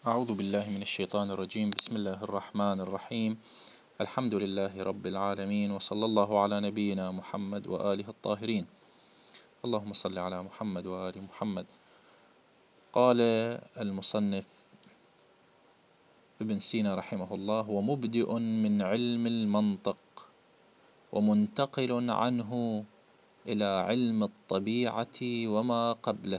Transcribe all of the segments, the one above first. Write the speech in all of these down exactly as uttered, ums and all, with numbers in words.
أعوذ بالله من الشيطان الرجيم. بسم الله الرحمن الرحيم. الحمد لله رب العالمين، وصلى الله على نبينا محمد وآله الطاهرين. اللهم صل على محمد وآل محمد. قال المصنف ابن سينا رحمه الله: ومبدئ من علم المنطق ومنتقل عنه إلى علم الطبيعة وما قبله.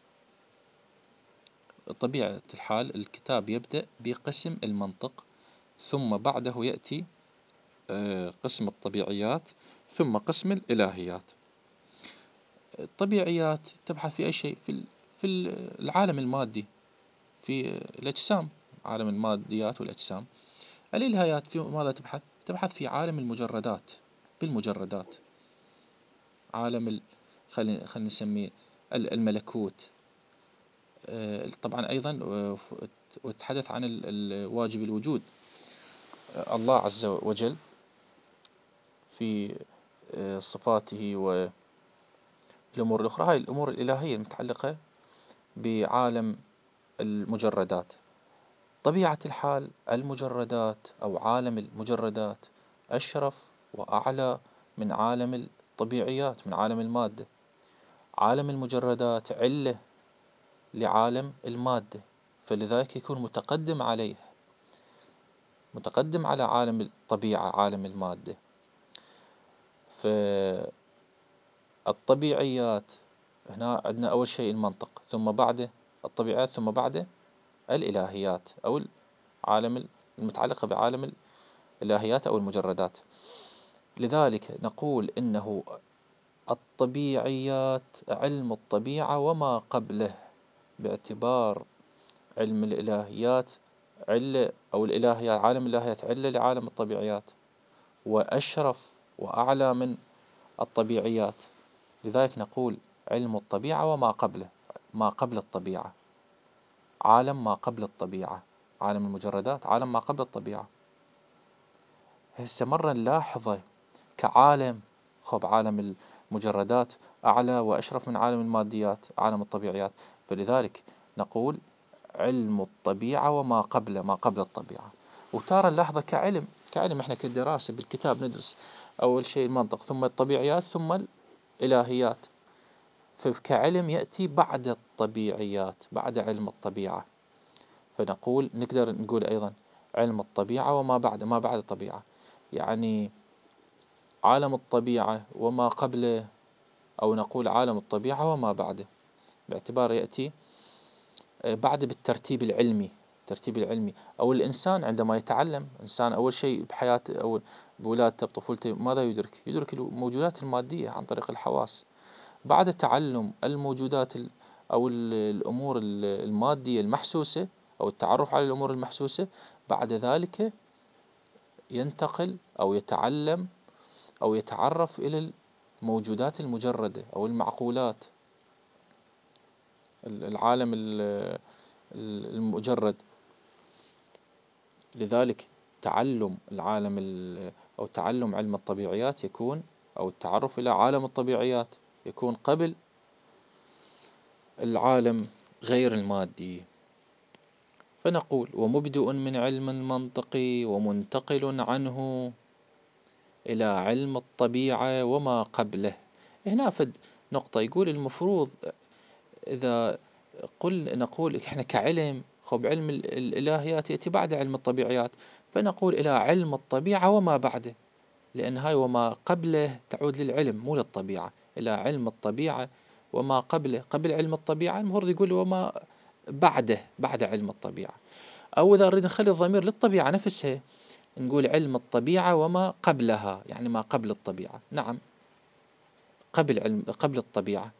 طبيعة الحال الكتاب يبدأ بقسم المنطق، ثم بعده يأتي قسم الطبيعيات، ثم قسم الإلهيات. الطبيعيات تبحث في أي شيء في في العالم المادي، في الأجسام، عالم الماديات والأجسام. الإلهيات في ماذا تبحث؟ تبحث في عالم المجردات، بالمجردات، عالم ال... خلينا خلينا نسميه الملكوت. طبعا أيضا وتحدث عن الواجب الوجود. الله عز وجل في صفاته والأمور الأخرى، هاي الأمور الإلهية المتعلقة بعالم المجردات. طبيعة الحال المجردات أو عالم المجردات أشرف وأعلى من عالم الطبيعيات، من عالم المادة. عالم المجردات علة لعالم المادة، فلذلك يكون متقدم عليه، متقدم على عالم الطبيعة، عالم المادة. فالطبيعيات هنا عندنا أول شيء المنطق، ثم بعده الطبيعيات، ثم بعده الإلهيات أو العالم المتعلقة بعالم الإلهيات أو المجردات. لذلك نقول إنه الطبيعيات علم الطبيعة وما قبله، باعتبار علم الإلهيات علة، أو الإلهيات عالم الإلهيات علة لعالم الطبيعيات، وأشرف وأعلى من الطبيعيات. لذلك نقول علم الطبيعة وما قبله، ما قبل الطبيعة، عالم ما قبل الطبيعة. عالم المجردات عالم ما قبل الطبيعة. هسه مرة نلاحظه كعالم، خب عالم المجردات أعلى وأشرف من عالم الماديات، عالم الطبيعيات، فلذلك نقول علم الطبيعة وما قبله، ما قبل الطبيعة. وتارة نلاحظه كعلم، كعلم احنا كدراسة بالكتاب ندرس أول شيء المنطق، ثم الطبيعيات، ثم الإلهيات. فكعلم يأتي بعد الطبيعيات، بعد علم الطبيعة. فنقول نقدر نقول أيضا علم الطبيعة وما بعد، ما بعد الطبيعة، يعني عالم الطبيعة وما قبله، أو نقول عالم الطبيعة وما بعده، باعتبار يأتي بعد بالترتيب العلمي. الترتيب العلمي أو الإنسان عندما يتعلم، إنسان أول شيء بحياته أو بولادته بطفولته ماذا يدرك؟ يدرك الموجودات المادية عن طريق الحواس. بعد تعلم الموجودات أو الأمور المادية المحسوسة، أو التعرف على الأمور المحسوسة، بعد ذلك ينتقل أو يتعلم أو يتعرف إلى الموجودات المجردة أو المعقولات، العالم المجرد. لذلك تعلم العالم أو تعلم علم الطبيعيات يكون، أو التعرف إلى عالم الطبيعيات يكون قبل العالم غير المادي. فنقول ومبدئ من علم المنطق ومنتقل عنه إلى علم الطبيعة وما قبله. هنا فد نقطة، يقول المفروض إذا قل نقول إحنا كعلم، خب علم الإلهيات يأتي بعد علم الطبيعيات، فنقول إلى علم الطبيعة وما بعده، لأن هاي وما قبله تعود للعلم مو للطبيعة. إلى علم الطبيعة وما قبله، قبل علم الطبيعة المفروض يقول وما بعده، بعد علم الطبيعة. أو إذا نريد نخلي الضمير للطبيعة نفسها نقول علم الطبيعة وما قبلها، يعني ما قبل الطبيعة. نعم، قبل علم، قبل الطبيعة،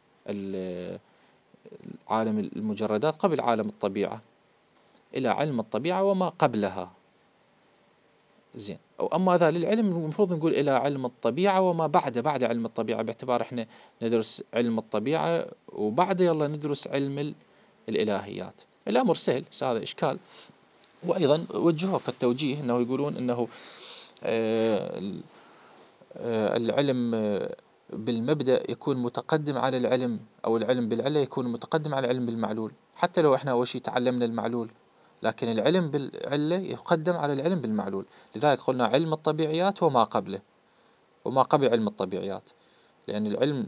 عالم المجردات قبل عالم الطبيعة، إلى علم الطبيعة وما قبلها. زين. أو أما ذا للعلم المفروض نقول إلى علم الطبيعة وما بعد، بعد علم الطبيعة، باعتبار إحنا ندرس علم الطبيعة وبعد يلا ندرس علم الإلهيات. الأمر سهل، هذا إشكال. وأيضا وجهوا في التوجيه أنه يقولون أنه العلم بالمبدأ يكون متقدم على العلم، أو العلم بالعلة يكون متقدم على العلم بالمعلول. حتى لو إحنا أول شيء تعلمنا المعلول، لكن العلم بالعلة يقدم على العلم بالمعلول. لذلك قلنا علم الطبيعيات وما قبله وما قبل علم الطبيعيات، لأن العلم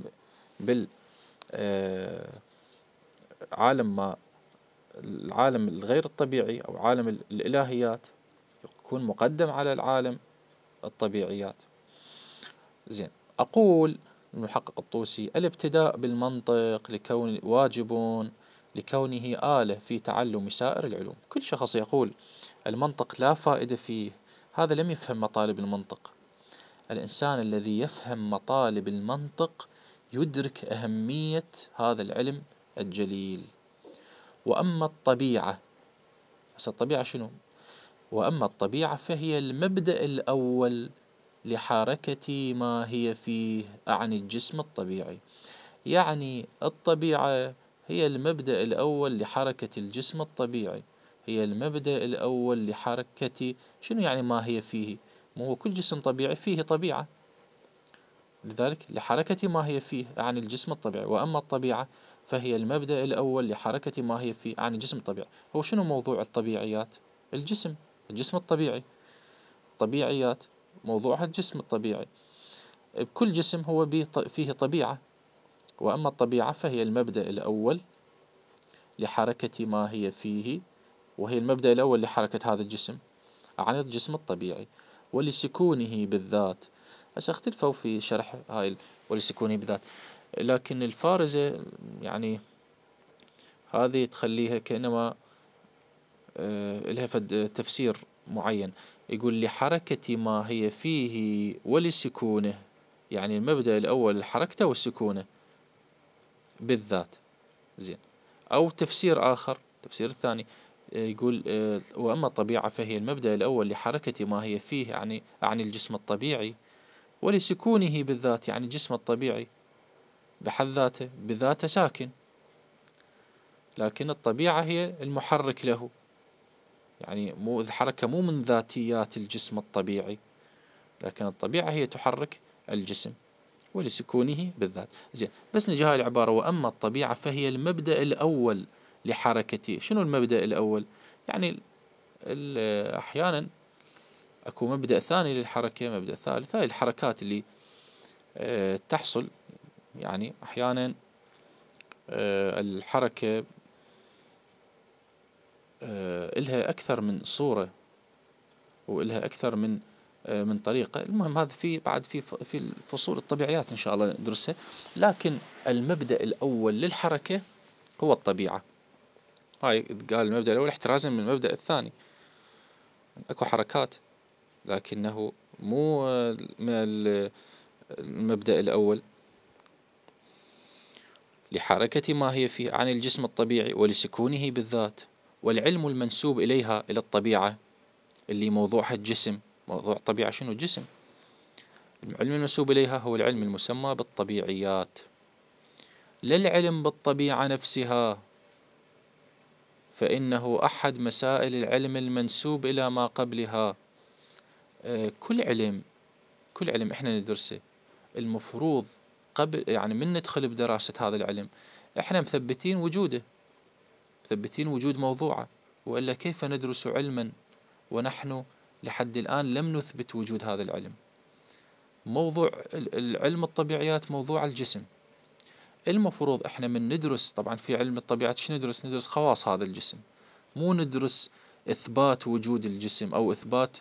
بالعالم ما العالم الغير الطبيعي أو عالم الإلهيات يكون مقدم على العالم الطبيعيات. زين، أقول المحقق الطوسي: الابتداء بالمنطق لكون واجب لكونه آلة في تعلم سائر العلوم. كل شخص يقول المنطق لا فائدة فيه، هذا لم يفهم مطالب المنطق. الإنسان الذي يفهم مطالب المنطق يدرك أهمية هذا العلم الجليل. وأما الطبيعة، بس الطبيعة شنو؟ وأما الطبيعة فهي المبدأ الأول لحركة ما هي فيه، أعني الجسم الطبيعي. يعني الطبيعة هي المبدأ الأول لحركة الجسم الطبيعي، هي المبدأ الأول لحركة شنو يعني ما هي فيه؟ مو هو كل جسم طبيعي فيه طبيعة، لذلك لحركة ما هي فيه عن الجسم الطبيعي. وأما الطبيعة فهي المبدأ الأول لحركة ما هي فيه عن الجسم الطبيعي. هو شنو موضوع الطبيعيات؟ الجسم، الجسم الطبيعي. طبيعيات موضوعها الجسم الطبيعي، بكل جسم هو فيه طبيعة. وأما الطبيعة فهي المبدأ الأول لحركة ما هي فيه، وهي المبدأ الأول لحركة هذا الجسم عن الجسم الطبيعي ولسكونه بالذات. هسه اختلفوا في شرح هاي ولسكونه بالذات، لكن الفارزة يعني هذه تخليها كأنما آه لها فد تفسير معين، يقول لحركة ما هي فيه ولسكونه، يعني المبدأ الأول الحركة والسكونه بالذات. زين، أو تفسير آخر، تفسير الثاني يقول وأما الطبيعة فهي المبدأ الأول لحركة ما هي فيه، يعني عن الجسم الطبيعي ولسكونه بالذات، يعني الجسم الطبيعي بحد ذاته بذاته ساكن، لكن الطبيعة هي المحرك له، يعني مو الحركة مو من ذاتيات الجسم الطبيعي، لكن الطبيعة هي تحرك الجسم ولسكونه بالذات. زين، بس نجي هاي العبارة وأما الطبيعة فهي المبدأ الأول لحركتي. شنو المبدأ الأول؟ يعني أحيانا أكو مبدأ ثاني للحركة، مبدأ ثالث. هاي الحركات اللي أه تحصل، يعني أحيانا أه الحركة أه إلها أكثر من صورة وإلها أكثر من أه من طريقة. المهم هذا في بعد في في الفصول الطبيعيات إن شاء الله ندرسها، لكن المبدأ الأول للحركة هو الطبيعة. هاي قال المبدأ الأول احترازا من المبدأ الثاني. أكو حركات لكنه مو من المبدأ الأول لحركة ما هي فيه عن الجسم الطبيعي ولسكونه بالذات. والعلم المنسوب إليها إلى الطبيعة اللي موضوعها الجسم، موضوع الطبيعة شنو؟ الجسم. العلم المنسوب إليها هو العلم المسمى بالطبيعيات، لا العلم بالطبيعة نفسها، فإنه أحد مسائل العلم المنسوب إلى ما قبلها. آه كل علم كل علم إحنا ندرسه المفروض قبل يعني من ندخل بدراسة هذا العلم إحنا مثبتين وجوده، مثبتين وجود موضوعه، وإلا كيف ندرس علما ونحن لحد الآن لم نثبت وجود هذا العلم؟ موضوع العلم الطبيعيات موضوع الجسم. المفروض إحنا من ندرس، طبعا في علم الطبيعات شو ندرس؟ ندرس خواص هذا الجسم، مو ندرس إثبات وجود الجسم أو إثبات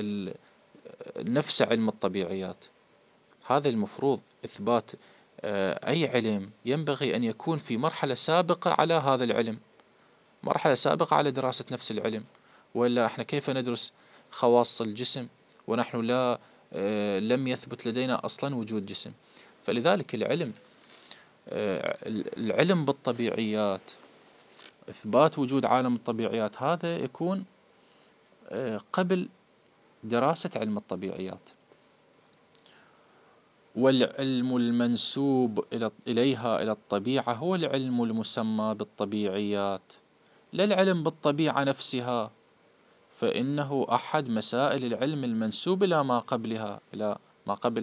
نفس علم الطبيعيات. هذا المفروض إثبات أي علم ينبغي أن يكون في مرحلة سابقة على هذا العلم، مرحلة سابقة على دراسة نفس العلم، وإلا إحنا كيف ندرس خواص الجسم ونحن لا لم يثبت لدينا أصلا وجود جسم؟ فلذلك العلم العلم بالطبيعيات، إثبات وجود عالم الطبيعيات، هذا يكون قبل دراسة علم الطبيعيات. والعلم المنسوب إليها إلى الطبيعة هو العلم المسمى بالطبيعيات، لا العلم بالطبيعة نفسها، فإنه أحد مسائل العلم المنسوب إلى ما قبلها، إلى ما قبل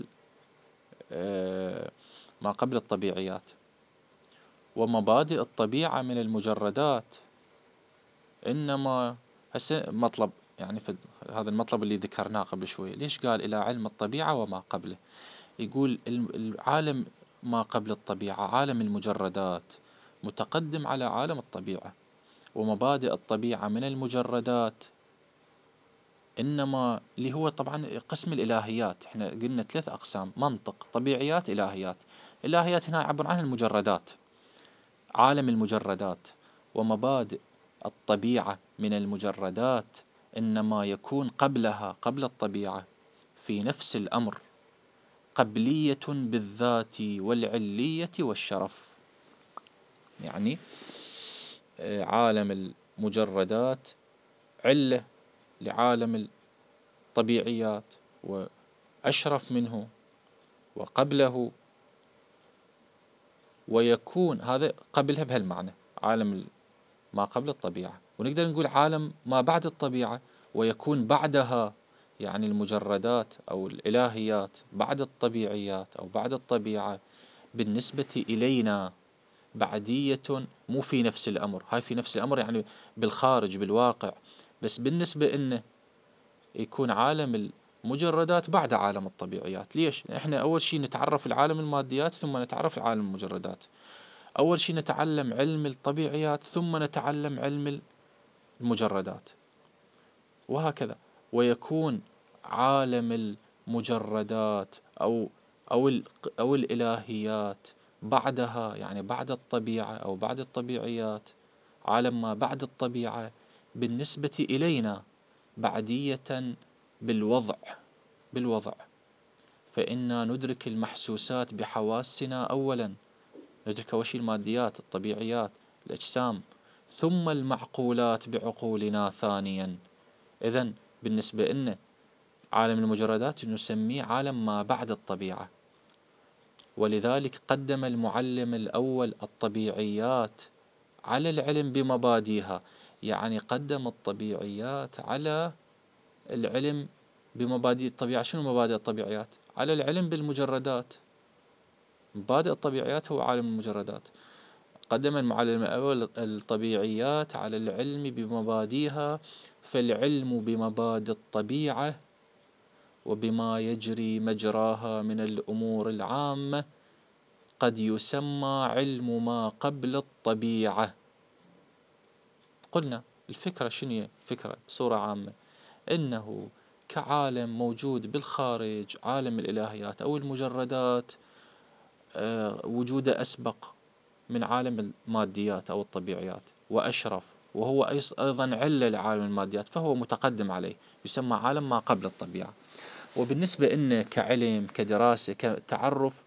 ما قبل الطبيعيات. ومبادئ الطبيعة من المجردات، إنما هسه مطلب يعني في هذا المطلب اللي ذكرناه قبل شوية، ليش قال إلى علم الطبيعة وما قبله؟ يقول العالم ما قبل الطبيعة، عالم المجردات، متقدم على عالم الطبيعة، ومبادئ الطبيعة من المجردات إنما اللي هو طبعا قسم الإلهيات. إحنا قلنا ثلاث أقسام: منطق، طبيعيات، إلهيات. إلهيات هنا عبر عنها المجردات، عالم المجردات. ومبادئ الطبيعة من المجردات إنما يكون قبلها، قبل الطبيعة، في نفس الأمر، قبلية بالذات والعلية والشرف. يعني عالم المجردات علة لعالم الطبيعيات، وأشرف منه وقبله، ويكون هذا قبلها بهالمعنى، عالم ما قبل الطبيعة. ونقدر نقول عالم ما بعد الطبيعة ويكون بعدها، يعني المجردات أو الإلهيات بعد الطبيعيات أو بعد الطبيعة بالنسبة إلينا بعدية، مو في نفس الأمر. هاي في نفس الأمر يعني بالخارج بالواقع، بس بالنسبة إنه يكون عالم المجردات بعد عالم الطبيعيات. ليش؟ إحنا أول شيء نتعرف العالم الماديات ثم نتعرف العالم المجردات. أول شيء نتعلم علم الطبيعيات ثم نتعلم علم المجردات، وهكذا. ويكون عالم المجردات أو أو أو الإلهيات بعدها، يعني بعد الطبيعة أو بعد الطبيعيات، عالم ما بعد الطبيعة بالنسبة إلينا بعدية بالوضع بالوضع فإنا ندرك المحسوسات بحواسنا أولا، ندرك أول شيء الماديات الطبيعيات الأجسام، ثم المعقولات بعقولنا ثانيا. إذن بالنسبة لنا عالم المجردات نسميه عالم ما بعد الطبيعة، ولذلك قدم المعلم الأول الطبيعيات على العلم بمبادئها. يعني قدم الطبيعيات على العلم بمبادئ الطبيعة. شنو مبادئ الطبيعيات؟ على العلم بالمجردات. مبادئ الطبيعيات هو عالم المجردات. قدم المعلم الأول الطبيعيات على العلم بمبادئها، فالعلم بمبادئ الطبيعة وبما يجري مجراها من الأمور العامة قد يسمى علم ما قبل الطبيعة. قلنا الفكرة شنو؟ فكرة بصورة عامة إنه كعالم موجود بالخارج، عالم الإلهيات أو المجردات وجوده أسبق من عالم الماديات أو الطبيعيات وأشرف، وهو أيضا علة لعالم الماديات، فهو متقدم عليه، يسمى عالم ما قبل الطبيعة. وبالنسبة إنه كعلم كدراسة كتعرف،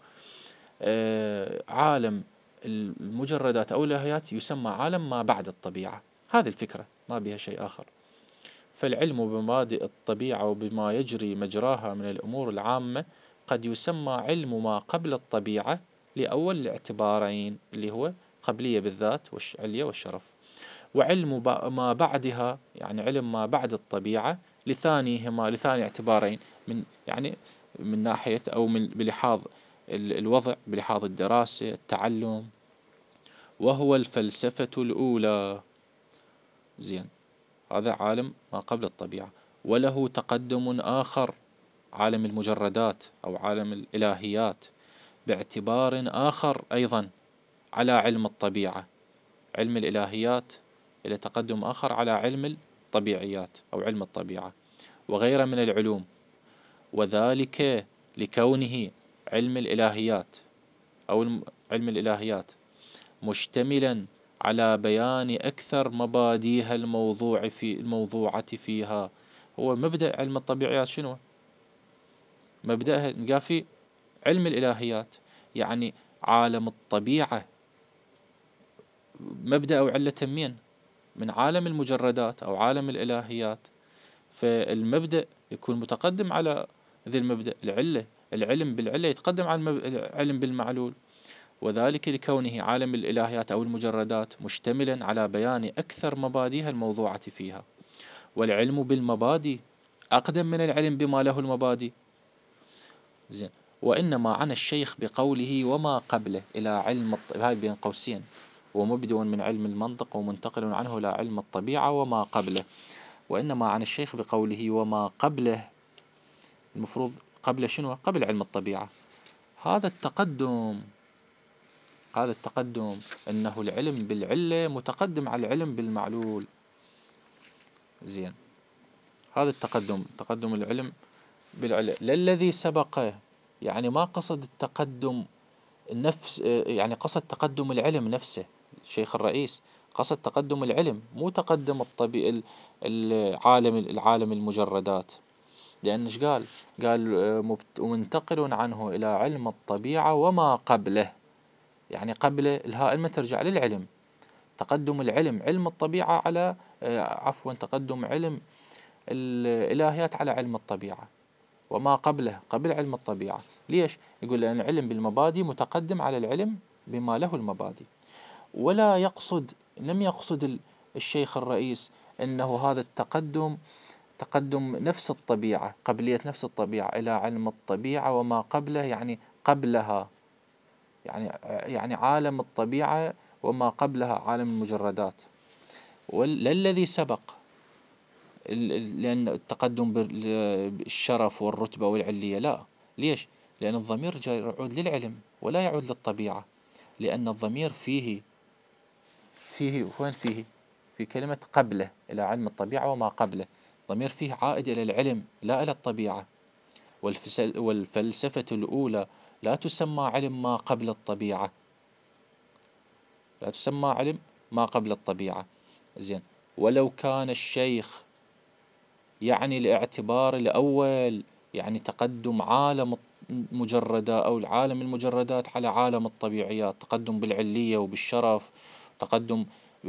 عالم المجردات أو الإلهيات يسمى عالم ما بعد الطبيعة. هذه الفكرة، ما بها شيء آخر. فالعلم بمبادئ الطبيعة وبما يجري مجراها من الأمور العامة قد يسمى علم ما قبل الطبيعة لأول الاعتبارين، اللي هو قبلية بالذات والعلية والشرف، وعلم ما بعدها يعني علم ما بعد الطبيعة لثانيهما، لثاني اعتبارين، من يعني من ناحية أو من بلحاظ الوضع، بلحاظ الدراسة التعلم، وهو الفلسفة الأولى. زين، هذا عالم ما قبل الطبيعة. وله تقدم آخر، عالم المجردات أو عالم الإلهيات، باعتبار آخر أيضا على علم الطبيعة. علم الإلهيات إلى تقدم آخر على علم الطبيعيات أو علم الطبيعة وغيره من العلوم، وذلك لكونه علم الإلهيات أو علم الإلهيات مشتملا على بيان أكثر مبادئها الموضوع في الموضوعة فيها. هو مبدأ علم الطبيعيات شنو؟ مبدأها نلقى في علم الإلهيات، يعني عالم الطبيعة مبدأ أو علة مين؟ من عالم المجردات أو عالم الإلهيات. فالمبدأ يكون متقدم على ذي المبدأ، العلة العلم بالعلة يتقدم على العلم بالمعلول، وذلك لكونه عالم الإلهيات أو المجردات مشتملا على بيان أكثر مبادئها الموضوعة فيها. والعلم بالمبادئ أقدم من العلم بما له المبادئ. زين. وإنما عن الشيخ بقوله وما قبله إلى علم الط... هاي بين قوسين، ومبدأ من علم المنطق ومنتقل عنه إلى علم الطبيعة وما قبله. وإنما عن الشيخ بقوله وما قبله، المفروض قبل شنو؟ قبل علم الطبيعة. هذا التقدم هذا التقدم أنه العلم بالعلة متقدم على العلم بالمعلول. زين، هذا التقدم، تقدم العلم بالعلة للذي سبقه، يعني ما قصد التقدم نفس، يعني قصد تقدم العلم نفسه. الشيخ الرئيس قصد تقدم العلم، مو تقدم الطبيعي العالم العالم المجردات. لأن إيش قال؟ قال ومنتقل عنه إلى علم الطبيعة وما قبله، يعني قبله الهاء المة ترجع للعلم. تقدم العلم علم الطبيعة على عفوا تقدم علم الإلهيات على علم الطبيعة، وما قبله قبل علم الطبيعة. ليش؟ يقول لأن العلم بالمبادئ متقدم على العلم بما له المبادئ. ولا يقصد، لم يقصد الشيخ الرئيس أنه هذا التقدم تقدم نفس الطبيعة، قبلية نفس الطبيعة إلى علم الطبيعة وما قبله، يعني قبلها، يعني يعني عالم الطبيعة وما قبلها عالم المجردات، والذي سبق. لأن التقدم بالشرف والرتبة والعلية لا. ليش؟ لأن الضمير جاي يعود للعلم ولا يعود للطبيعة، لأن الضمير فيه فيه وين فيه في كلمة قبله إلى علم الطبيعة وما قبله، ضمير فيه عائد إلى العلم لا إلى الطبيعة. والفلسفة الأولى لا تسمى علم ما قبل الطبيعة، لا تسمى علم ما قبل الطبيعة. زين، ولو كان الشيخ يعني الاعتبار الأول، يعني تقدم عالم المجردات أو العالم المجردات على عالم الطبيعيات، تقدم بالعلية وبالشرف، تقدم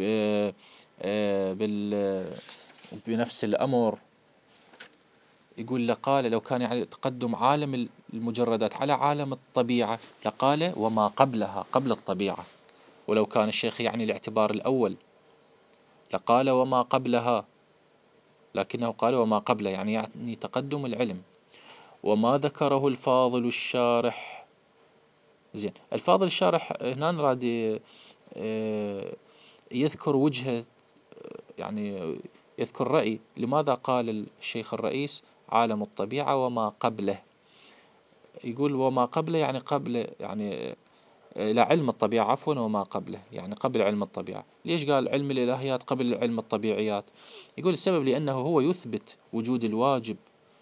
بال بنفس الأمر. يقول لقال لو كان يعني تقدم عالم المجردات على عالم الطبيعة لقال وما قبلها قبل الطبيعة. ولو كان الشيخ يعني الاعتبار الأول لقال وما قبلها، لكنه قال وما قبله، يعني يعني تقدم العلم. وما ذكره الفاضل الشارح. زين، الفاضل الشارح هنا راد يذكر وجهة، يعني يذكر رأي لماذا قال الشيخ الرئيس عالم الطبيعة وما قبله. يقول وما قبله يعني قبل، يعني لا علم الطبيعة عفوا وما قبله، يعني قبل علم الطبيعة. ليش قال علم الإلهيات قبل علم الطبيعيات؟ يقول السبب لأنه هو يثبت وجود الواجب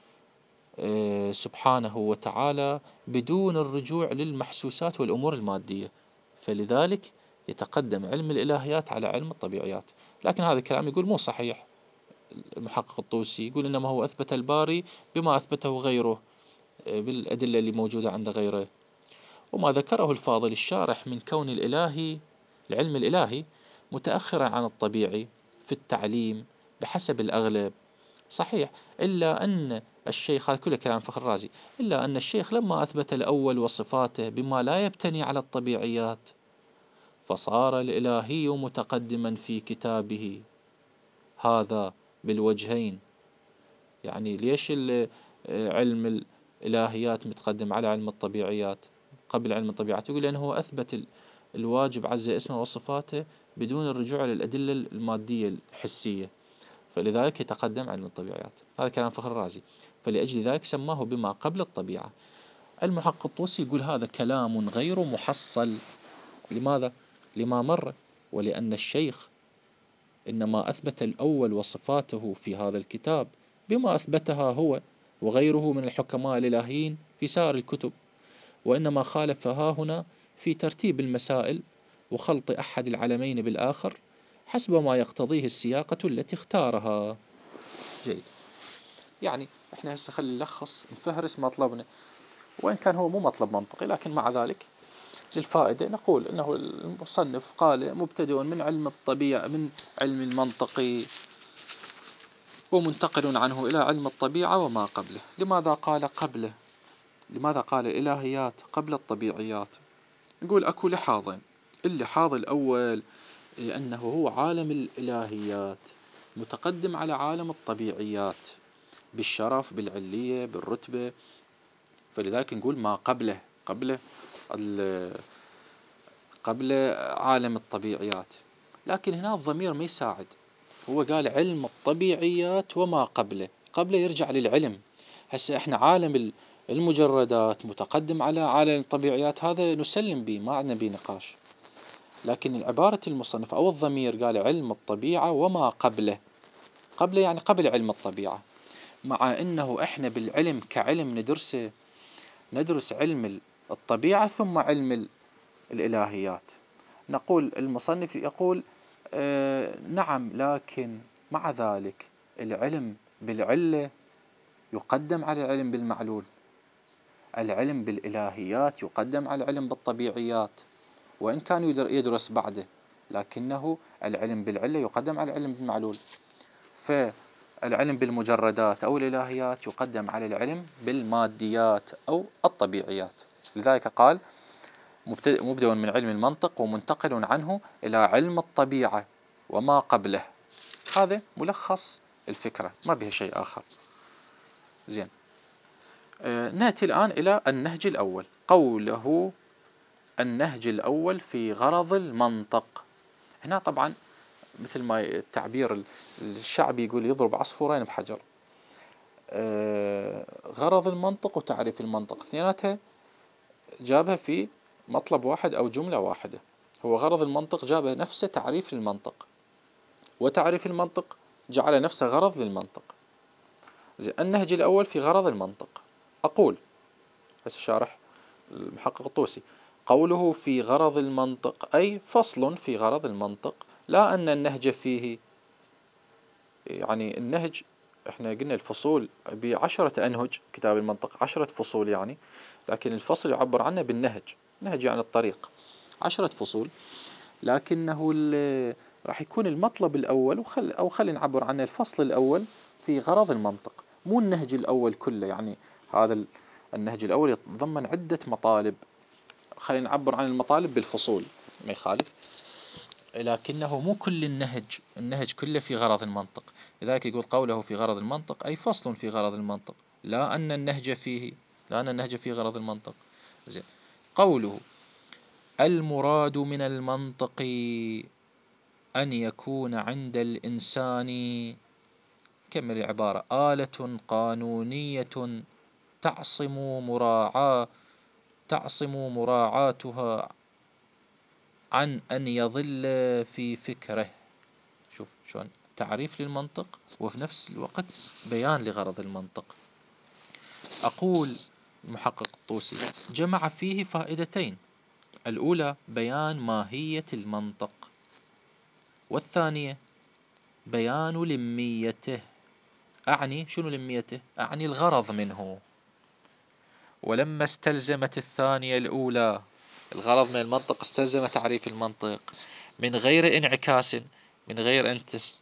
سبحانه وتعالى بدون الرجوع للمحسوسات والأمور المادية، فلذلك يتقدم علم الإلهيات على علم الطبيعيات. لكن هذا الكلام يقول مو صحيح. المحقق الطوسي يقول إنما هو أثبت الباري بما أثبته غيره بالأدلة اللي موجودة عند غيره. وما ذكره الفاضل الشارح من كون الإلهي العلم الإلهي متأخرا عن الطبيعي في التعليم بحسب الأغلب صحيح، إلا أن الشيخ، هذا كله كلام فخر الرازي، إلا أن الشيخ لما أثبت الأول وصفاته بما لا يبتني على الطبيعيات فصار الإلهي متقدما في كتابه هذا بالوجهين. يعني ليش علم الإلهيات متقدم على علم الطبيعيات قبل علم الطبيعات؟ يقول لأنه أثبت الواجب عز اسمه وصفاته بدون الرجوع للأدلة المادية الحسية، فلذلك يتقدم علم الطبيعيات. هذا كلام فخر الرازي، فلأجل ذلك سماه بما قبل الطبيعة. المحقق الطوسي يقول هذا كلام غير محصل. لماذا؟ لما مر، ولأن الشيخ إنما أثبت الأول وصفاته في هذا الكتاب بما أثبتها هو وغيره من الحكماء الإلهيين في سائر الكتب، وإنما خالفها هنا في ترتيب المسائل وخلط أحد العلمين بالآخر حسب ما يقتضيه السياقة التي اختارها. جيد، يعني احنا هسه خلي نلخص نفهرس مطلبنا، وإن كان هو مو مطلب منطقي، لكن مع ذلك للفائدة نقول أنه المصنف قال مبتدئ من علم الطبيعة من علم المنطق ومنتقل عنه إلى علم الطبيعة وما قبله. لماذا قال قبله؟ لماذا قال الإلهيات قبل الطبيعيات؟ نقول أكو لحاظين. اللحاظ الأول لأنه هو عالم الإلهيات متقدم على عالم الطبيعيات بالشرف بالعلية بالرتبة، فلذلك نقول ما قبله قبله قبل عالم الطبيعيات. لكن هنا الضمير ما يساعد، هو قال علم الطبيعيات وما قبله، قبله يرجع للعلم. هسه احنا عالم المجردات متقدم على عالم الطبيعيات، هذا نسلم به ما عندنا به نقاش. لكن العبارة المصنف أو الضمير قال علم الطبيعة وما قبله، قبله يعني قبل علم الطبيعة، مع أنه إحنا بالعلم كعلم ندرسه، ندرس علم الطبيعة ثم علم الإلهيات. نقول المصنف يقول آه نعم، لكن مع ذلك العلم بالعلة يقدم على العلم بالمعلول، العلم بالإلهيات يقدم على العلم بالطبيعيات، وإن كان يدرس بعده، لكنه العلم بالعلة يقدم على العلم بالمعلول. فالعلم بالمجردات أو الإلهيات يقدم على العلم بالماديات أو الطبيعيات. لذلك قال مبدأ من علم المنطق ومنتقل عنه إلى علم الطبيعة وما قبله. هذا ملخص الفكرة، ما به شيء آخر. زين، آه نأتي الآن إلى النهج الأول. قوله النهج الأول في غرض المنطق. هنا طبعا مثل ما التعبير الشعبي يقول يضرب عصفورين بحجر. آه غرض المنطق وتعريف المنطق اثنيناتها جابها في مطلب واحد أو جملة واحدة. هو غرض المنطق جابه نفسه تعريف للمنطق، وتعريف المنطق جعل نفسه غرض للمنطق. زين، النهج الأول في غرض المنطق. أقول بس الشارح المحقق الطوسي قوله في غرض المنطق أي فصل في غرض المنطق، لا أن النهج فيه، يعني النهج احنا قلنا الفصول بعشرة أنهج، كتاب المنطق عشرة فصول يعني، لكن الفصل يعبر عنه بالنهج، نهج يعني الطريق، عشرة فصول، لكنه راح يكون المطلب الأول وخل أو خلينا نعبر عنه الفصل الأول في غرض المنطق، مو النهج الأول كله. يعني هذا النهج الأول يتضمن عدة مطالب، خلينا نعبر عن المطالب بالفصول ما يخالف، لكنه مو كل النهج، النهج كله في غرض المنطق. لذلك يقول قوله في غرض المنطق أي فصل في غرض المنطق، لا أن النهج فيه، لا أن النهج في غرض المنطق. زين، قوله المراد من المنطق أن يكون عند الإنسان، كمل العبارة، آلة قانونية تعصم مراعاة تعصم مراعاتها عن أن يضل في فكره. شوف شلون تعريف للمنطق وفي نفس الوقت بيان لغرض المنطق. أقول المحقق الطوسي جمع فيه فائدتين: الأولى بيان ماهية المنطق، والثانية بيان لميته. أعني شنو لميته؟ أعني الغرض منه. ولما استلزمت الثانية الأولى، الغرض من المنطق استلزم تعريف المنطق من غير انعكاس، من غير أن تست...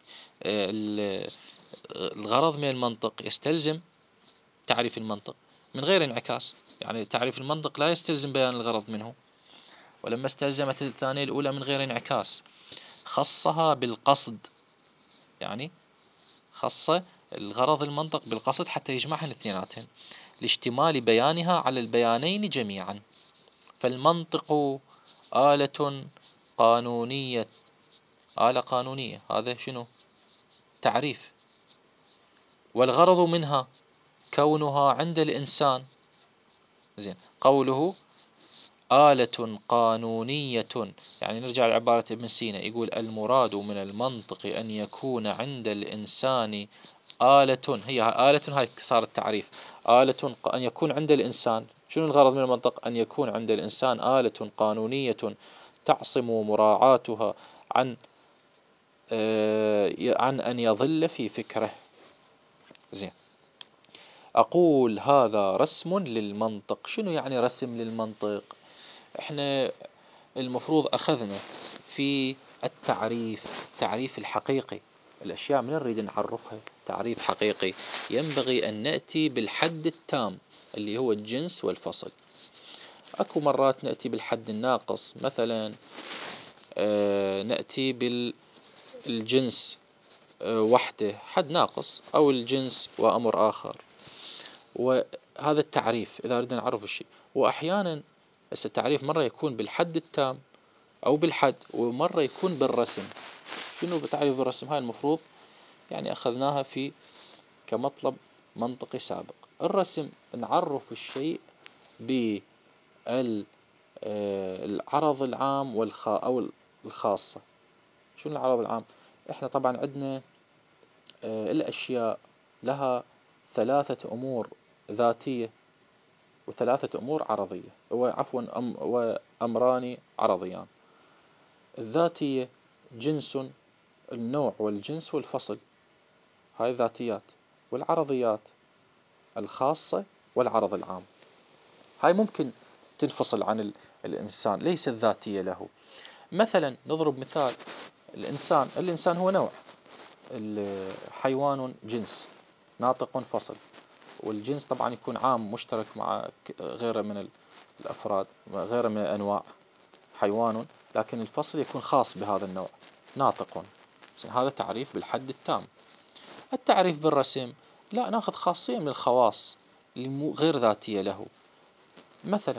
الغرض من المنطق يستلزم تعريف المنطق من غير انعكاس، يعني تعريف المنطق لا يستلزم بيان الغرض منه. ولما استلزمت الثانية الأولى من غير انعكاس خصها بالقصد، يعني خص الغرض المنطق بالقصد حتى يجمعهن الاثنيناتين لاشتمال بيانها على البيانين جميعا. فالمنطق آلة قانونية، آلة قانونية، هذا شنو؟ تعريف. والغرض منها كونها عند الإنسان. زين، قوله آلة قانونية، يعني نرجع لعبارة ابن سينا يقول المراد من المنطق أن يكون عند الإنسان آلة، هي آلة، هاي صار التعريف، آلة أن يكون عند الإنسان. شنو الغرض من المنطق؟ أن يكون عند الإنسان آلة قانونية تعصم مراعاتها عن آه عن أن يضل في فكره. زين، أقول هذا رسم للمنطق. شنو يعني رسم للمنطق؟ احنا المفروض أخذنا في التعريف تعريف الحقيقي، الأشياء من نريد نعرفها تعريف حقيقي ينبغي أن نأتي بالحد التام اللي هو الجنس والفصل. أكو مرات نأتي بالحد الناقص، مثلا آه نأتي بالجنس آه وحده حد ناقص، أو الجنس وأمر آخر، وهذا التعريف إذا أردنا نعرف الشيء. وأحيانا بس التعريف مرة يكون بالحد التام أو بالحد، ومرة يكون بالرسم. شنو بتعريف بالرسم؟ هاي المفروض يعني أخذناها في كمطلب منطقي سابق. الرسم نعرف الشيء بالعرض العام والخ أو الخاصة. شو العرض العام؟ إحنا طبعا عندنا الأشياء لها ثلاثة أمور ذاتية وثلاثة أمور عرضية، وعفوا أم وأمران عرضيان. الذاتية جنس، النوع والجنس والفصل، هاي ذاتيات. والعرضيات الخاصة والعرض العام، هاي ممكن تنفصل عن الإنسان، ليست ذاتية له. مثلا نضرب مثال، الإنسان الإنسان هو نوع، الحيوان جنس، ناطق فصل. والجنس طبعا يكون عام مشترك مع غيره من الأفراد، غيره من الأنواع، حيوان، لكن الفصل يكون خاص بهذا النوع، ناطق. هذا تعريف بالحد التام. التعريف بالرسم لا، ناخذ خاصية من الخواص غير ذاتية له. مثلا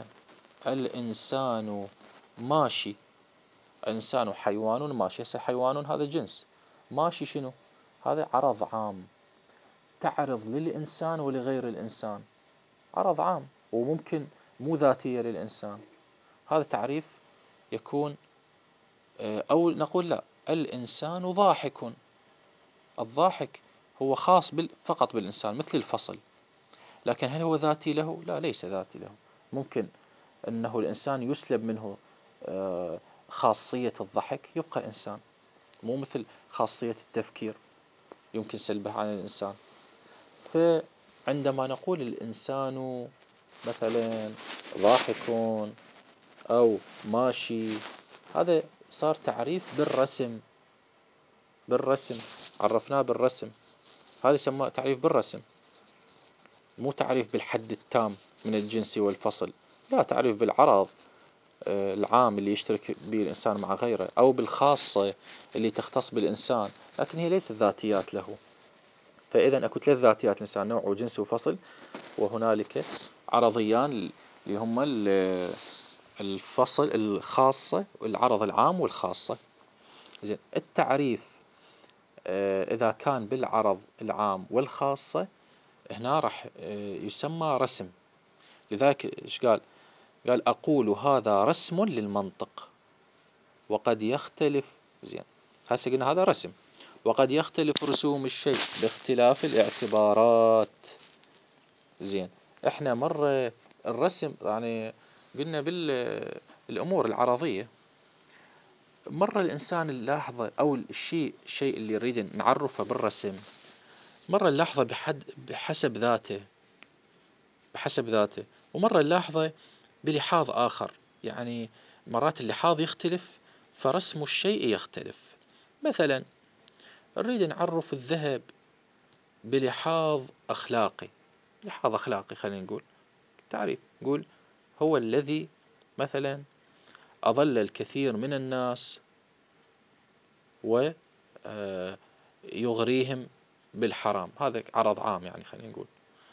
الإنسان ماشي، الإنسان حيوان ماشي. هسه حيوان هذا جنس، ماشي شنو؟ هذا عرض عام، تعرض للإنسان ولغير الإنسان، عرض عام وممكن مو ذاتية للإنسان. هذا تعريف يكون، أو نقول لا، الإنسان ضاحك. الضاحك هو خاص بال فقط بالإنسان مثل الفصل، لكن هل هو ذاتي له؟ لا، ليس ذاتي له. ممكن أنه الإنسان يسلب منه خاصية الضحك يبقى إنسان، مو مثل خاصية التفكير يمكن سلبها عن الإنسان. فعندما نقول الإنسان مثلا ضاحك أو ماشي، هذا صار تعريف بالرسم. بالرسم عرفناه بالرسم، هذا يسمى تعريف بالرسم، مو تعريف بالحد التام من الجنس والفصل، لا، تعريف بالعرض العام اللي يشترك به الإنسان مع غيره، أو بالخاصة اللي تختص بالإنسان، لكن هي ليست ذاتيات له. فإذا أكو ثلاث ذاتيات الإنسان: نوع وجنس وفصل، وهنالك عرضيان اللي هم الفصل الخاصة والعرض العام والخاصة. زين، التعريف إذا كان بالعرض العام والخاصة هنا راح يسمى رسم. لذلك إيش قال؟ قال أقول هذا رسم للمنطق وقد يختلف. زين، هسه قلنا هذا رسم، وقد يختلف رسوم الشيء باختلاف الاعتبارات. زين، احنا مرة الرسم يعني قلنا بالأمور العرضية، مرة الإنسان اللحظة أو الشيء الشيء اللي نريد نعرفه بالرسم، مرة اللحظة بحد بحسب ذاته بحسب ذاته ومرة اللحظة بلحاظ آخر. يعني مرات اللحاظ يختلف فرسم الشيء يختلف. مثلا نريد نعرف الذهب بلحاظ أخلاقي، لحاظ أخلاقي خلينا نقول تعريف، نقول هو الذي مثلا أضل الكثير من الناس ويغريهم بالحرام. هذا عرض عام، يعني خلينا نقول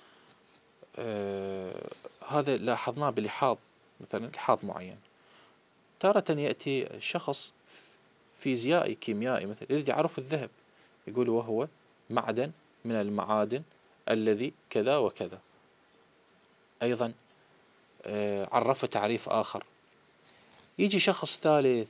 آه هذا لاحظناه بلحاظ مثلا لحاظ معين. تارة يأتي شخص فيزيائي كيميائي مثلا يريد يعرف الذهب، يقول وهو معدن من المعادن الذي كذا وكذا، أيضا آه عرفه تعريف آخر. يجي شخص ثالث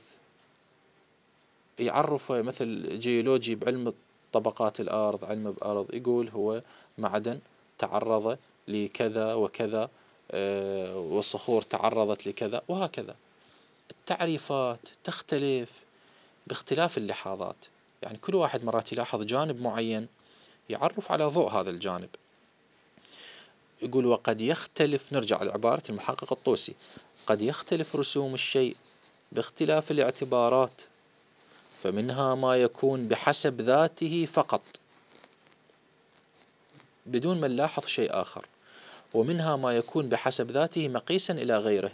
يعرفه مثل جيولوجي بعلم طبقات الأرض، علم بأرض، يقول هو معدن تعرض لكذا وكذا، آه والصخور تعرضت لكذا، وهكذا. التعريفات تختلف باختلاف اللحاظات، يعني كل واحد مرات يلاحظ جانب معين يعرف على ضوء هذا الجانب. يقول وقد يختلف، نرجع لعبارة المحقق الطوسي، قد يختلف رسوم الشيء باختلاف الاعتبارات، فمنها ما يكون بحسب ذاته فقط بدون ما نلاحظ شيء آخر، ومنها ما يكون بحسب ذاته مقيسا إلى غيره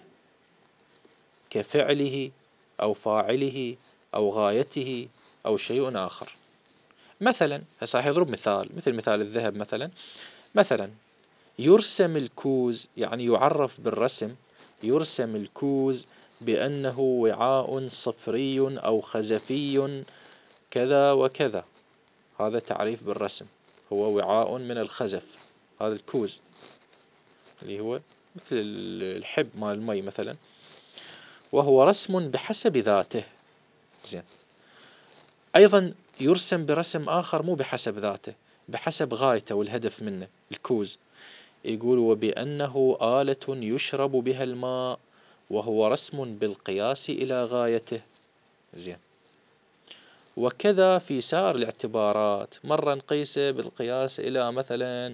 كفعله أو فاعله أو غايته أو شيء آخر. مثلا هسه راح يضرب مثال مثل مثال الذهب. مثلا مثلا يرسم الكوز، يعني يعرف بالرسم، يرسم الكوز بأنه وعاء صفري أو خزفي كذا وكذا. هذا تعريف بالرسم، هو وعاء من الخزف، هذا الكوز اللي هو مثل الحب مال المي مثلا، وهو رسم بحسب ذاته. زين، أيضا يرسم برسم آخر مو بحسب ذاته، بحسب غايته والهدف منه. الكوز يقول وبأنه آلة يشرب بها الماء، وهو رسم بالقياس إلى غايته. زين، وكذا في سائر الاعتبارات، مرة نقيسه بالقياس إلى مثلا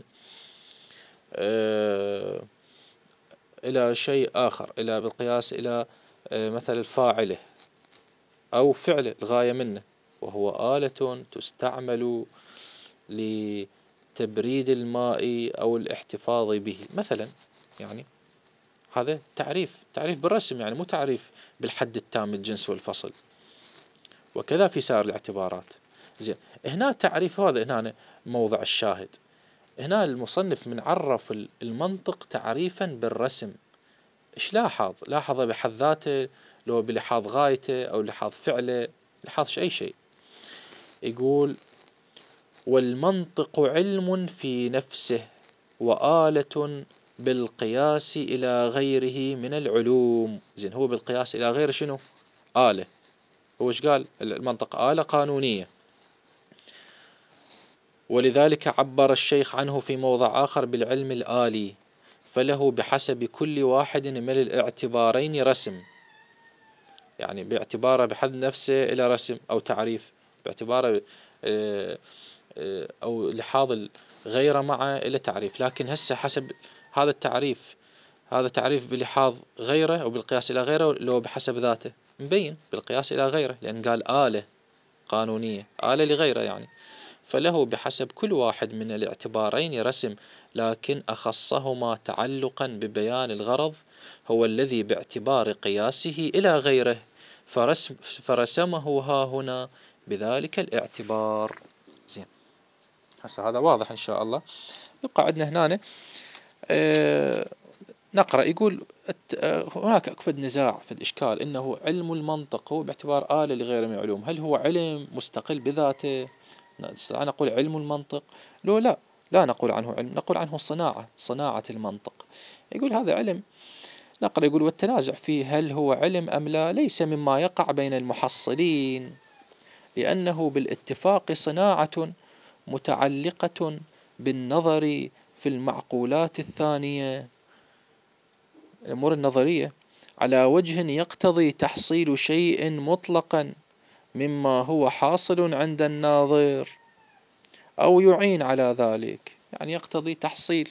آه إلى شيء آخر، إلى بالقياس إلى آه مثل الفاعله أو فعله الغاية منه، وهو آلة تستعمل لتبريد الماء أو الاحتفاظ به مثلا. يعني هذا تعريف تعريف بالرسم، يعني مو تعريف بالحد التام الجنس والفصل. وكذا في سائر الاعتبارات. زين، هنا تعريف، هذا هنا موضع الشاهد. هنا المصنف من عرف المنطق تعريفا بالرسم، إيش لاحظ؟ لاحظ بحد ذاته، لو بلحاظ غايته أو لحاظ فعله، لحاظ أي شيء. يقول والمنطق علم في نفسه، وآلة بالقياس إلى غيره من العلوم. زين، هو بالقياس إلى غيره شنو؟ آلة. هو إيش قال؟ المنطق آلة قانونية، ولذلك عبر الشيخ عنه في موضع آخر بالعلم الآلي، فله بحسب كل واحد من الاعتبارين رسم. يعني باعتباره بحد نفسه إلى رسم أو تعريف، باعتباره أو لحاظ غيره معه إلى تعريف. لكن هسه حسب هذا التعريف، هذا تعريف بلحاظ غيره أو بالقياس إلى غيره، لو بحسب ذاته مبين بالقياس إلى غيره، لأن قال آلة قانونية، آلة لغيره يعني. فله بحسب كل واحد من الاعتبارين رسم، لكن أخصهما تعلقا ببيان الغرض هو الذي باعتبار قياسه إلى غيره، فرسم فرسمه ها هنا بذلك الاعتبار. زين، هسه هذا واضح إن شاء الله. يبقى عندنا هنا آه نقرأ. يقول هناك أكفد نزاع في الإشكال، إنه علم المنطق هو باعتبار آلة لغيره من العلوم، هل هو علم مستقل بذاته؟ نقول علم المنطق؟ لو لا، لا نقول عنه علم، نقول عنه صناعة، صناعة المنطق. يقول هذا علم. نقرأ. يقول والتنازع فيه هل هو علم أم لا ليس مما يقع بين المحصلين، لأنه بالاتفاق صناعة متعلقة بالنظر في المعقولات الثانية، الأمور النظرية، على وجه يقتضي تحصيل شيء مطلقا مما هو حاصل عند الناظر، أو يعين على ذلك، يعني يقتضي تحصيل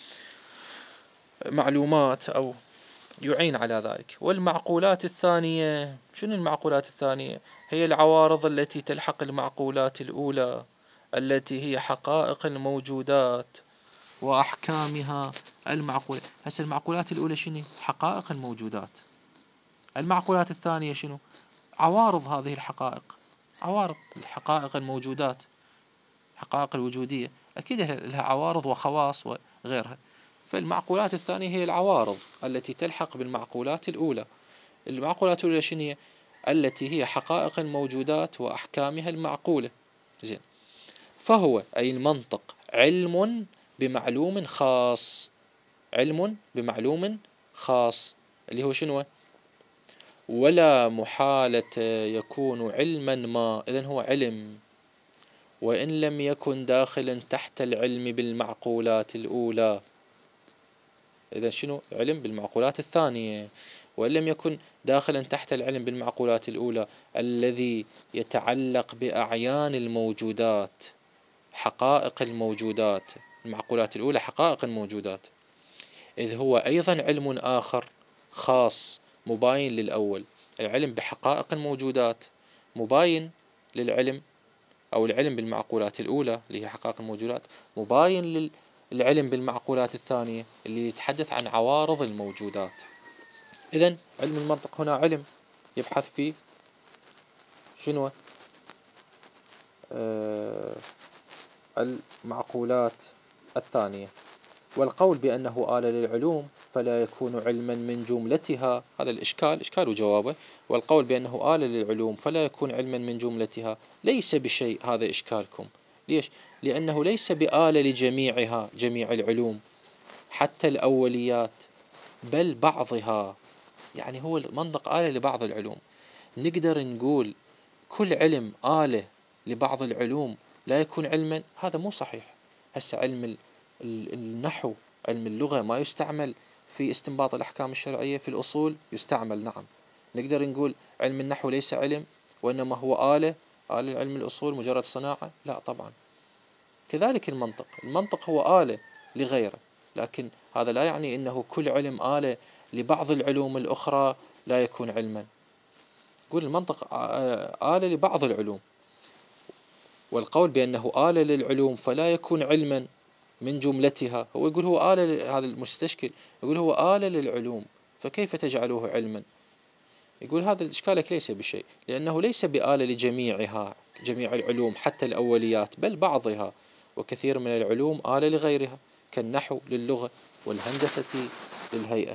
معلومات أو يعين على ذلك. والمعقولات الثانية، شنو المعقولات الثانية؟ هي العوارض التي تلحق المعقولات الأولى، التي هي حقائق الموجودات وأحكامها المعقولة. هسه المعقولات الأولى شنو؟ حقائق الموجودات. المعقولات الثانية شنو؟ عوارض هذه الحقائق، عوارض الحقائق الموجودات، حقائق الوجودية أكيد لها عوارض وخواص وغيرها. فالمعقولات الثانية هي العوارض التي تلحق بالمعقولات الأولى. المعقولات الأولى شنو هي؟ التي هي حقائق الموجودات وأحكامها المعقولة. زين، فهو أي المنطق علم بمعلوم خاص، علم بمعلوم خاص اللي هو شنو؟ ولا محالة يكون علما ما، إذن هو علم وإن لم يكن داخلا تحت العلم بالمعقولات الأولى. إذن شنو؟ علم بالمعقولات الثانية، وإن لم يكن داخلا تحت العلم بالمعقولات الأولى الذي يتعلق بأعيان الموجودات، حقائق الموجودات. المعقولات الأولى حقائق الموجودات، إذ هو أيضا علم آخر خاص مباين للأول. العلم بحقائق الموجودات مباين للعلم أو العلم بالمعقولات الأولى اللي هي حقائق الموجودات، مباين للعلم بالمعقولات الثانية اللي يتحدث عن عوارض الموجودات. إذن علم المنطق هنا علم يبحث في شنو؟ آه المعقولات الثانية. والقول بأنه آلة للعلوم فلا يكون علما من جملتها، هذا الإشكال إشكال وجوابه. والقول بأنه آلة للعلوم فلا يكون علما من جملتها ليس بشيء، هذا إشكالكم، ليش؟ لأنه ليس بآلة لجميعها، جميع العلوم حتى الأوليات، بل بعضها. يعني هو المنطق آلة لبعض العلوم. نقدر نقول كل علم آلة لبعض العلوم لا يكون علما؟ هذا مو صحيح. هسه علم النحو، علم اللغة ما يستعمل في استنباط الأحكام الشرعية في الأصول؟ يستعمل، نعم. نقدر نقول علم النحو ليس علم وإنما هو آلة، آلة علم الأصول مجرد صناعة؟ لا طبعا. كذلك المنطق، المنطق هو آلة لغيره، لكن هذا لا يعني أنه كل علم آلة لبعض العلوم الأخرى لا يكون علما. يقول المنطق آلة لبعض العلوم، والقول بأنه آلة للعلوم فلا يكون علما من جملتها. هو يقول هو آلة، هذا المستشكل يقول هو آلة للعلوم فكيف تجعله علما؟ يقول هذا إشكالك ليس بشيء، لأنه ليس بآلة لجميعها، جميع العلوم حتى الأوليات، بل بعضها، وكثير من العلوم آلة لغيرها كالنحو للغة والهندسة للهيئة.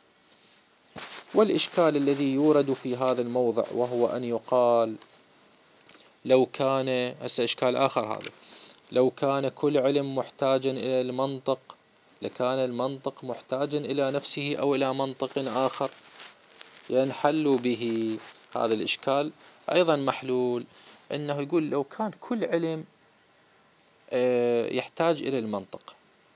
والإشكال الذي يورد في هذا الموضع وهو أن يقال لو كان، هسه إشكال آخر هذا، لو كان كل علم محتاجا إلى المنطق لكان المنطق محتاجا إلى نفسه أو إلى منطق آخر ينحل به. هذا الإشكال أيضا محلول، أنه يقول لو كان كل علم يحتاج إلى المنطق،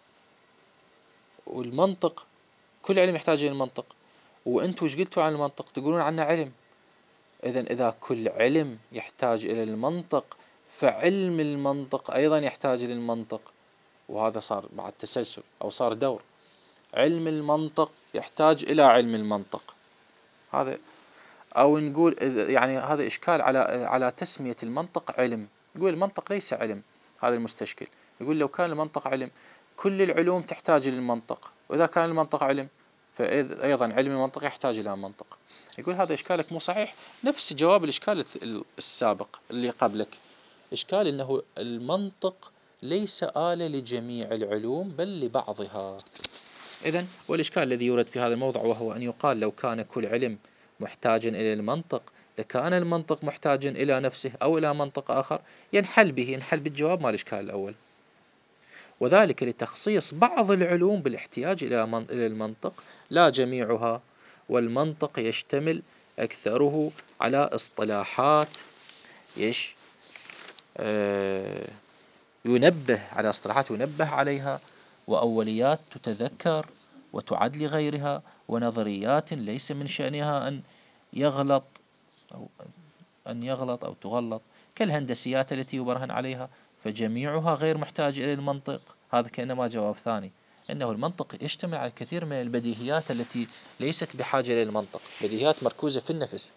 والمنطق كل علم يحتاج إلى المنطق، وأنتم وش قلتوا عن المنطق؟ تقولون عنه علم. إذن إذا كل علم يحتاج إلى المنطق فعلم المنطق أيضا يحتاج إلى المنطق، وهذا صار مع التسلسل أو صار دور. علم المنطق يحتاج إلى علم المنطق، هذا أو نقول يعني هذا إشكال على على تسمية المنطق علم. يقول المنطق ليس علم، هذا المستشكل. يقول لو كان المنطق علم كل العلوم تحتاج للمنطق، وإذا كان المنطق علم فأيضا علم المنطق يحتاج إلى منطق. يقول هذا إشكالك مو صحيح، نفس جواب الإشكال السابق اللي قبلك. إشكال أنه المنطق ليس آلة لجميع العلوم بل لبعضها. إذن والإشكال الذي يورد في هذا الموضع وهو أن يقال لو كان كل علم محتاجا إلى المنطق لكان المنطق محتاجا إلى نفسه أو إلى منطق آخر ينحل به، ينحل بالجواب مال الإشكال الأول، وذلك لتخصيص بعض العلوم بالاحتياج إلى إلى المنطق لا جميعها. والمنطق يشتمل أكثره على اصطلاحات إيش آه ينبه على اصطلاحات ينبه عليها، وأوليات تتذكر وتعد لغيرها، ونظريات ليس من شأنها أن يغلط أو أن يغلط أو تغلط كالهندسيات التي يبرهن عليها، فجميعها غير محتاج إلى المنطق. هذا كأنما جواب ثاني، أنه المنطق يشتمل على الكثير من البديهيات التي ليست بحاجة إلى المنطق، بديهيات مركوزة في النفس.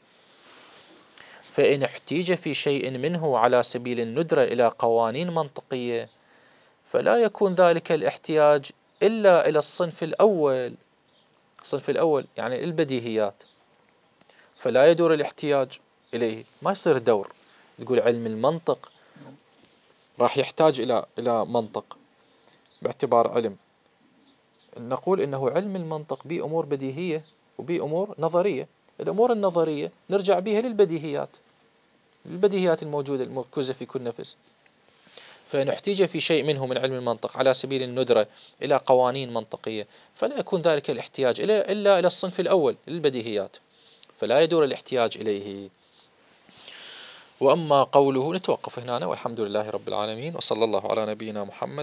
فإن احتيج في شيء منه على سبيل الندرة إلى قوانين منطقية فلا يكون ذلك الاحتياج إلا إلى الصنف الأول، الصنف الأول يعني البديهيات، فلا يدور الاحتياج إليه، ما يصير دور. تقول علم المنطق راح يحتاج إلى إلى منطق باعتبار علم، نقول إنه علم المنطق به أمور بديهية وبه أمور نظرية. الأمور النظرية نرجع بها للبديهيات، البديهيات الموجودة المركوزة في كل نفس. فإن احتيج في شيء منه من علم المنطق على سبيل الندرة إلى قوانين منطقية فلا يكون ذلك الاحتياج إلا إلى الصنف الأول للبديهيات، فلا يدور الاحتياج إليه. وأما قوله، نتوقف هنا والحمد لله رب العالمين، وصلى الله على نبينا محمد.